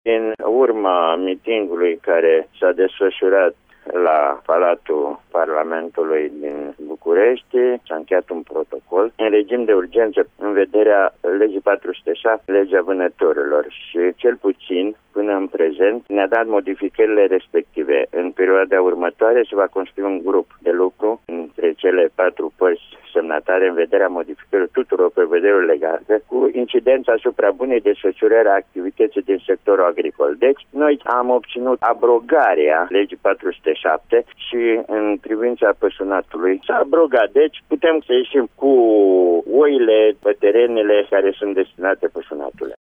În urma mitingului care s-a desfășurat la Palatul Parlamentului din București, s-a încheiat un protocol în regim de urgență în vederea legii 407, legea vânătorilor, și cel puțin până în prezent ne-a dat modificările respective. În perioada următoare se va constitui un grup de lucru între cele 4 părți semnatare în vederea modificării tuturor prevederilor legale cu incidența asupra bunei desfășurări a activității din sectorul agricol. Deci, noi am obținut abrogarea legii 407 și în privința pășunatului s-a abrogat. Deci, putem să ieșim cu oile pe terenele care sunt destinate pășunatului.